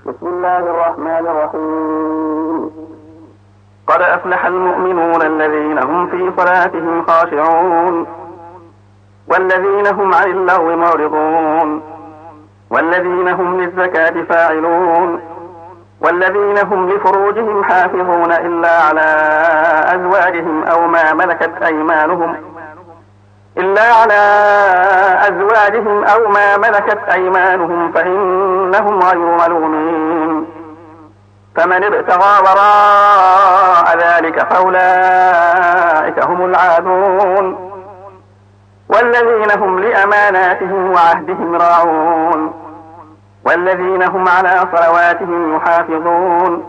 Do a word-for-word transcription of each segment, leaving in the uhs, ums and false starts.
بسم الله الرحمن الرحيم. قد أفلح المؤمنون الذين هم في صلاتهم خاشعون والذين هم عن اللغو معرضون والذين هم للزكاة فاعلون والذين هم لفروجهم حافظون إلا على أزواجهم أو ما ملكت أيمانهم إلا على أزواجهم أو ما ملكت أيمانهم فإنهم غير ملومين. فمن ابتغى وراء ذلك فأولئك هم العادون والذين هم لأماناتهم وعهدهم راعون والذين هم على صلواتهم يحافظون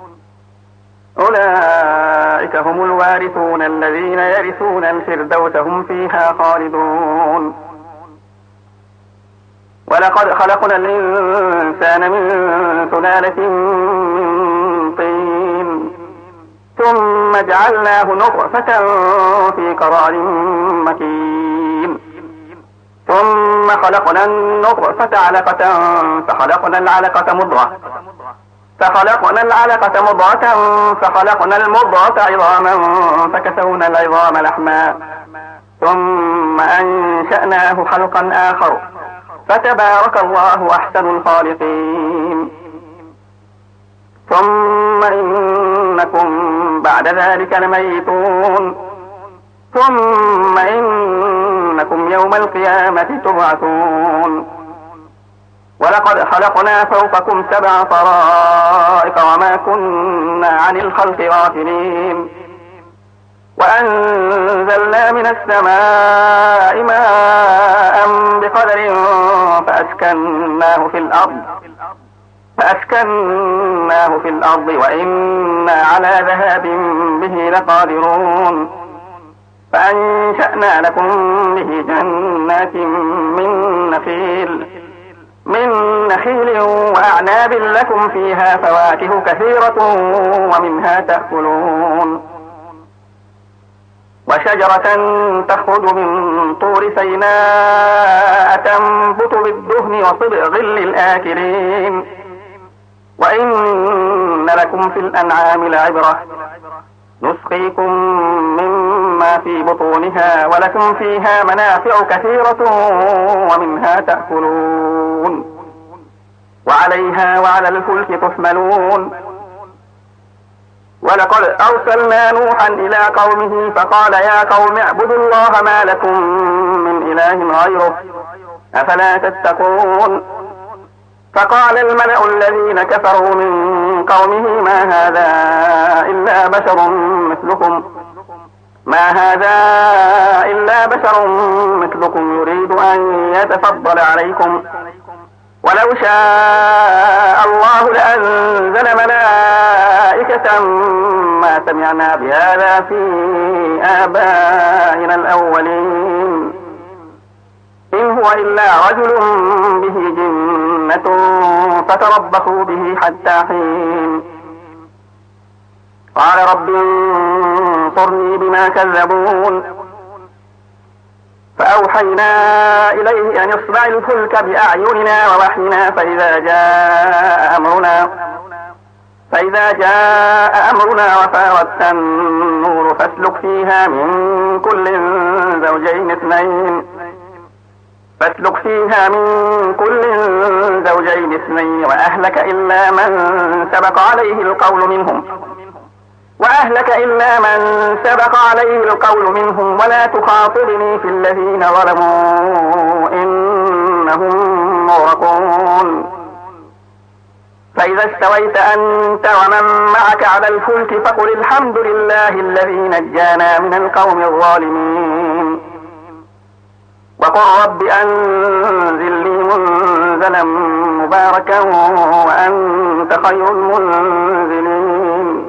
أولئك هم الوارثون الذين يرثون الفردوس هم فيها خالدون. ولقد خلقنا الإنسان من سلالة من طين ثم جعلناه نطفة في قرار مكين ثم خلقنا النطفة علقة فخلقنا العلقة مضغة فخلقنا العلقة مضغة فخلقنا المضغة عظاما فكسونا العظام لحما ثم أنشأناه خلقا آخر فتبارك الله أحسن الخالقين. ثم إنكم بعد ذلك لميتون ثم إنكم يوم القيامة تبعثون. ولقد خلقنا فوقكم سبع طرائق وما كنا عن الخلق غافلين وأنزلنا من السماء ماء بقدر فأسكناه في الأرض فأسكناه في الأرض وإنا على ذهاب به لقادرون. فأنشأنا لكم به جنات من نخيل من نخيل وأعناب لكم فيها فواكه كثيرة ومنها تأكلون وشجرة تخرج من طور سيناء تنبت بالدهن وصبغ للآكلين وإن لكم في الأنعام لعبرة نسقيكم مما في بطونها ولكم فيها منافع كثيرة ومنها تأكلون وعليها وعلى الفلك تحملون. ولقد أرسلنا نوحا إلى قومه فقال يا قوم اعبدوا الله ما لكم من إله غيره أفلا تتقون. فقال الملأ الذين كفروا من قومه ما هذا إلا بشر مثلكم ما هذا إلا بشر مثلكم يريد أن يتفضل عليكم ولو شاء الله لأنزل ملائكة ما سمعنا بهذا في آبائنا الأولين إن هو إلا رجل به جنة فتربصوا به حتى حين. قال رب انصرني بما كذبون. فأوحينا إليه أن يصنع الفلك بأعيننا ووحينا فإذا جاء أمرنا فإذا جاء أمرنا وفارت النور فاسلك فيها من كل زوجين اثنين فاسلك فيها من كل زوجين اثنين وأهلك إلا من سبق عليه القول منهم وأهلك إلا من سبق عليه القول منهم ولا تخاطبني في الذين ظلموا إنهم مغرقون. فإذا استويت أنت ومن معك على الفلك فقل الحمد لله الذي نجانا من القوم الظالمين وقل رب أنزل لي منزلا مباركا وأنت خير المنزلين.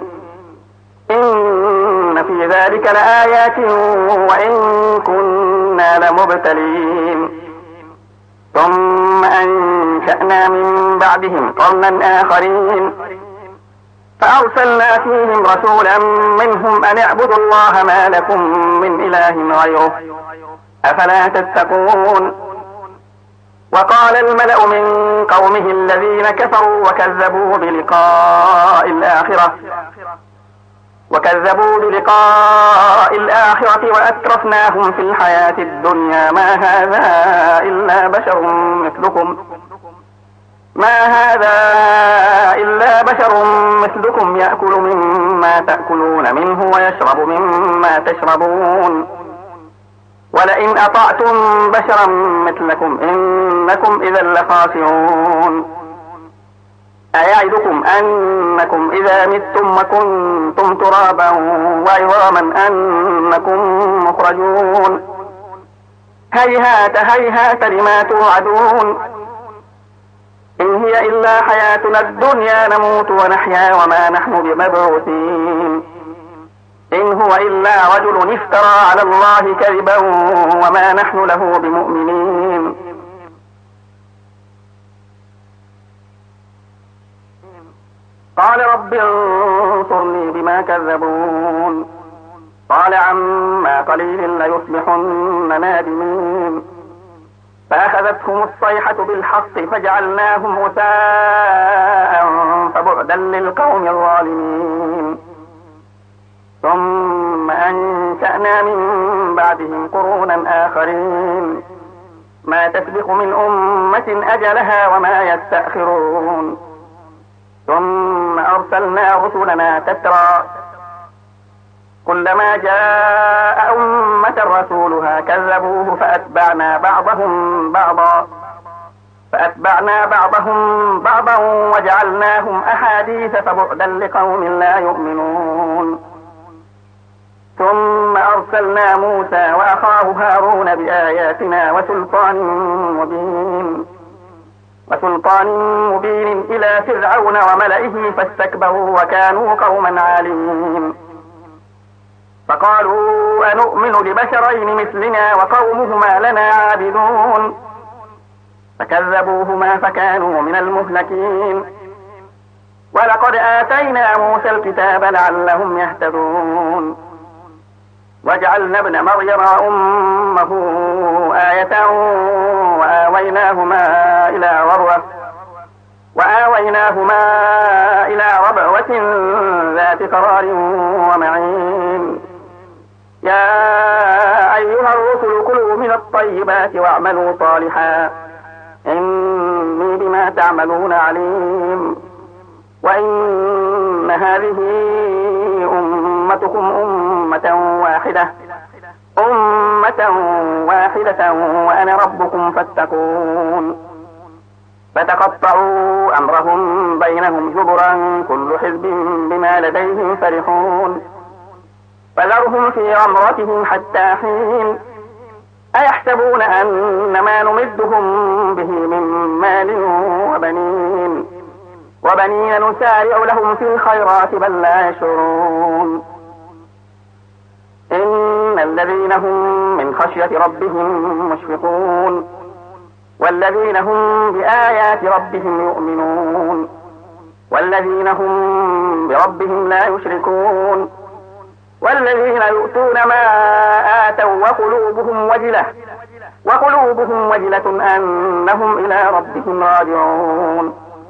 إن في ذلك لآيات وإن كنا لمبتلين. ثم أنشأنا من بعدهم قرنا آخرين فأرسلنا فيهم رسولا منهم أن اعبدوا الله ما لكم من إله غيره أفلا تتقون. وقال الملأ من قومه الذين كفروا وكذبوا بلقاء الآخرة وكذبوا بلقاء الآخرة وأترفناهم في الحياة الدنيا ما هذا إلا بشر مثلكم ما هذا إلا بشر مثلكم يأكل مما تأكلون منه ويشرب مما تشربون ولئن أطعتم بشرا مثلكم إنكم إذا لخاسرون أيعدكم أنكم إذا متم وكنتم ترابا وعظاما أنكم مخرجون هيهات هيهات لما توعدون إن هي إلا حياتنا الدنيا نموت ونحيا وما نحن بمبعوثين إن هو إلا رجل افترى على الله كذبا وما نحن له بمؤمنين قال رب انصرني بما كذبون قال عما قليل ليصبحن نادمين فأخذتهم الصيحة بالحق فجعلناهم غثاء فبعدا للقوم الظالمين ثم أنشأنا من بعدهم قرونا آخرين ما تسبق من أمة أجلها وما يستأخرون ثم أرسلنا رسلنا تترى كلما جاء أمة رسولها كذبوه فأتبعنا بعضهم بعضا فأتبعنا بعضهم بعضا وجعلناهم أحاديث فبعدا لقوم لا يؤمنون ثم أرسلنا موسى وأخاه هارون بآياتنا وسلطان مبين وسلطان مبين إلى فرعون وملئه فاستكبروا وكانوا قوما عالين فقالوا أنؤمن لبشرين مثلنا وقومهما لنا عابدون فكذبوهما فكانوا من المهلكين ولقد آتينا موسى الكتاب لعلهم يهتدون وجعلنا ابن مريم أمه آية وآويناهما إلى ربوة وآويناهما إلى ربوة ذات قرار ومعين يا أيها الرسل كلوا من الطيبات واعملوا صالحا إني بما تعملون عليم وإن هذه أمتكم أمة واحدة أمة واحدة وأنا ربكم فاتقون فتقطعوا أمرهم بينهم زبرا كل حزب بما لديهم فرحون فذرهم في غمرتهم حتى حين أيحسبون أن ما نمدهم به من مال وبنين وبنين نسارع لهم في الخيرات بل لا يشعرون إن الذين هم من خشية ربهم مشفقون والذين هم بآيات ربهم يؤمنون والذين هم بربهم لا يشركون والذين يؤتون ما آتوا وقلوبهم وجلة وقلوبهم وجلة أنهم إلى ربهم راجعون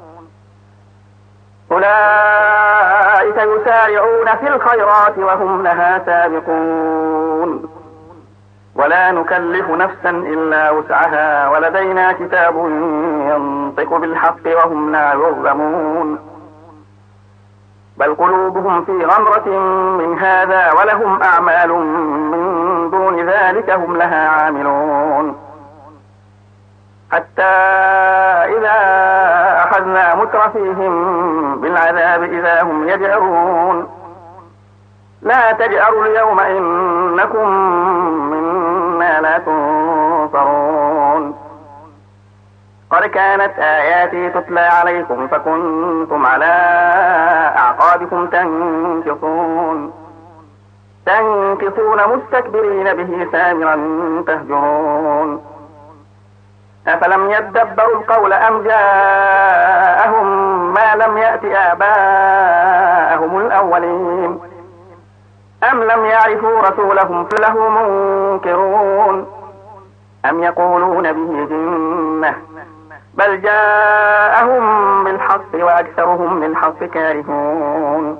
أولئك يسارعون في الخيرات وهم لها سابقون ولا نكلف نفسا إلا وسعها ولدينا كتاب ينطق بالحق وهم لا يظلمون بل قلوبهم في غمرة من هذا ولهم أعمال من دون ذلك هم لها عاملون حتى إذا أخذنا مترفيهم بالعذاب إذا هم يجأرون لا تجأروا اليوم إنكم منا لا تنصرون قد كانت آياتي تتلى عليكم فكنتم على أعقابكم تنكصون تنكصون مستكبرين به سامرا تهجرون أفلم يدبروا القول أم جاءهم ما لم يأت آباءهم الأولين أم لم يعرفوا رسولهم فله منكرون أم يقولون به جنة بل جاءهم بالحق وأكثرهم للحق كارهون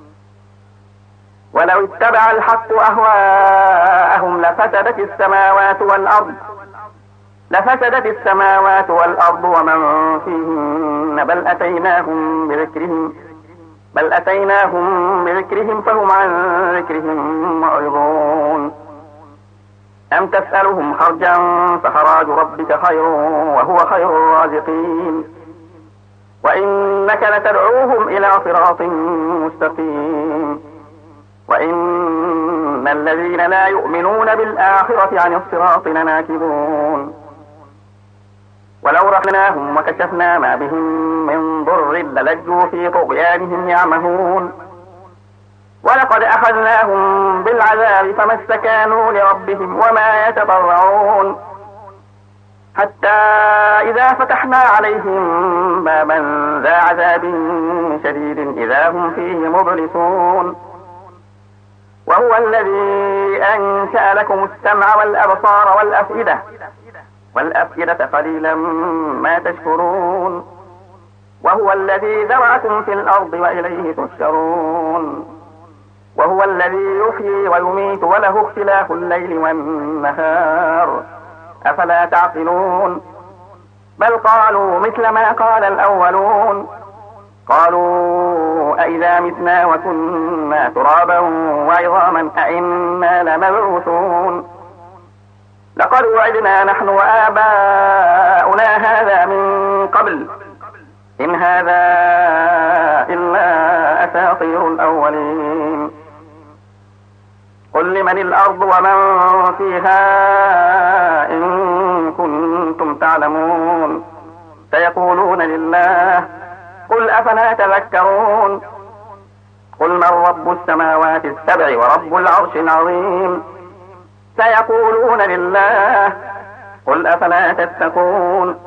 ولو اتبع الحق أهواءهم لفسدت السماوات والأرض لفسدت السماوات والأرض ومن فيهن بل أتيناهم بذكرهم بل أتيناهم بذكرهم فهم عن ذكرهم معرضون أم تسألهم خرجا فخراج ربك خير وهو خير الرازقين وإنك لتدعوهم إلى صراط مستقيم وإن الذين لا يؤمنون بالآخرة عن الصراط لناكبون ولو رحمناهم وكشفنا ما بهم من ضر للجوا في طغيانهم يعمهون ولقد أخذناهم بالعذاب فما استكانوا لربهم وما يتضرعون حتى إذا فتحنا عليهم بابا ذا عذاب شديد إذا هم فيه مبلسون وهو الذي أنشأ لكم السمع والأبصار والأفئدة والأفئدة قليلا ما تشكرون وهو الذي ذرأكم في الأرض وإليه تحشرون وهو الذي يحيي ويميت وله اختلاف الليل والنهار أفلا تعقلون بل قالوا مثل ما قال الأولون قالوا أئذا متنا وكنا ترابا وعظاما أئنا لمبعوثون لقد وعدنا نحن وآباؤنا هذا من قبل إن هذا إلا أساطير الأولين قل لمن الأرض ومن فيها إن كنتم تعلمون سيقولون لله قل أفلا تذكرون قل من رب السماوات السبع ورب العرش العظيم سيقولون لله قل أفلا تتقون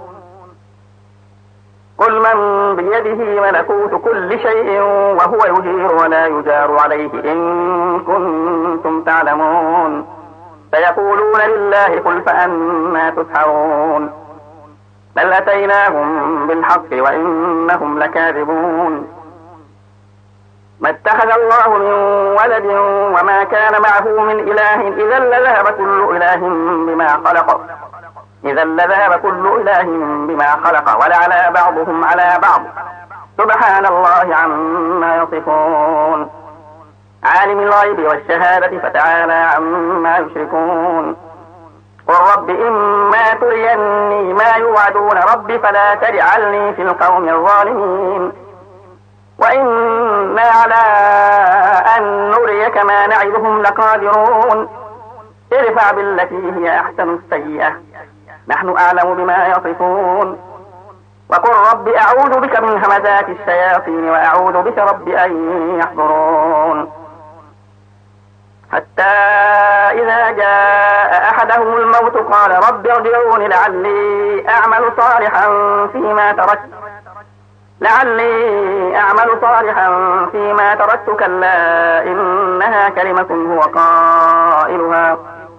قل من بيده ملكوت كل شيء وهو يجير ولا يجار عليه إن كنتم تعلمون سيقولون لله قل فأنا تسحرون بل أتيناهم بالحق وإنهم لكاذبون ما اتخذ الله من ولد وما كان معه من إله إذا لذهب كل إله بما خلق إذا لذهب كل إله بما خلق ولعلى بعضهم على بعض سبحان الله عما يصفون عالم الغيب والشهادة فتعالى عما يشركون قل رب إما تريني ما يوعدون رب فلا تجعلني في القوم الظالمين وإنا على أن نريك ما نعدهم لقادرون ارفع بالتي هي أحسن السيئة نحن أعلم بما يصفون وقل رب أعوذ بك من همزات الشياطين وأعوذ بك رب أن يحضرون حتى إذا جاء أحدهم الموت قال رب ارجعون لعلي أعمل صالحا فيما تركت لعلي أعمل صالحا فيما تركت كلا إنها كلمة هو قائلها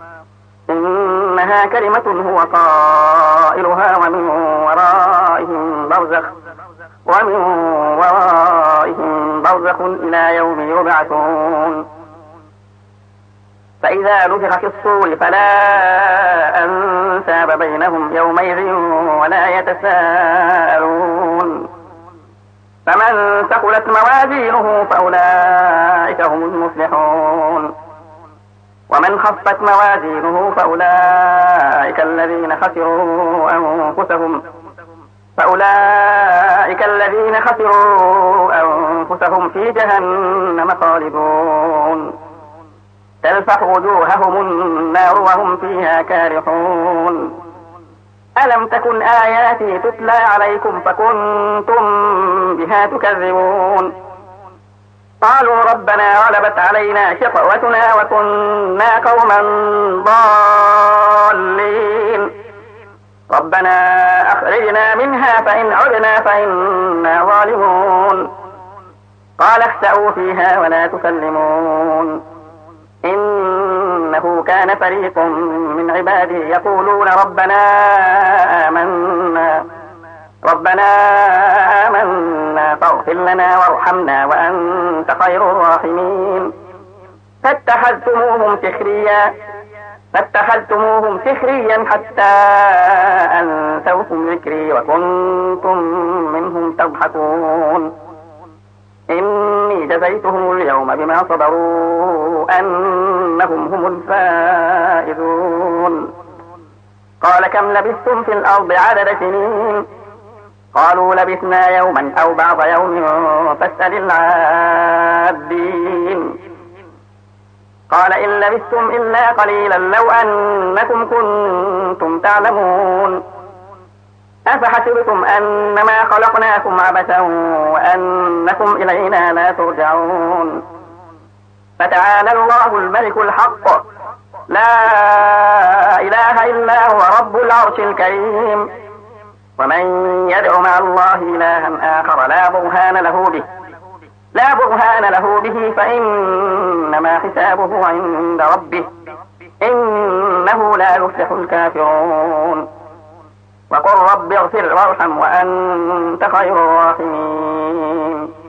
إنها كلمة هو قائلها ومن ورائهم برزخ ومن ورائهم برزخ إلى يوم يبعثون فإذا نفخ في الصور فلا أنساب بينهم يومئذ ولا يتساءلون فمن ثقلت موازينه فأولئك هم المفلحون ومن خفت موازينه فأولئك الذين خسروا أنفسهم فأولئك الذين خسروا أنفسهم في جهنم خالدون تلفح وجوههم النار وهم فيها كارحون ألم تكن آياتي تتلى عليكم فكنتم بها تكذبون قالوا ربنا غلبت علينا شقوتنا وكنا قوما ضالين ربنا أخرجنا منها فإن عدنا فإنا ظالمون قال اخسأوا فيها ولا تكلمون إنه كان فريق من عبادي يقولون ربنا آمنا ربنا آمنا فاغفر لنا وارحمنا وأنت خير الراحمين فاتخذتموهم سخريا فاتخذتموهم سخريا حتى أنسوكم ذكري وكنتم منهم تضحكون إني جزيتهم اليوم بما صبروا أنهم هم الفائزون قال كم لبثتم في الأرض عدد سنين قالوا لبثنا يوما أو بعض يوم فاسأل العادين قال إن لبثتم إلا قليلا لو أنكم كنتم تعلمون أفحسبتم أنما خلقناكم عبثا وأنكم إلينا لا ترجعون فتعالى الله الملك الحق لا إله إلا هو رب العرش الكريم ومن يدع مع الله إلها آخر لا برهان له به لا برهان له به فإنما حسابه عند ربه إنه لا يفلح الكافرون وقل رب اغفر وارحم وأنت خير الراحمين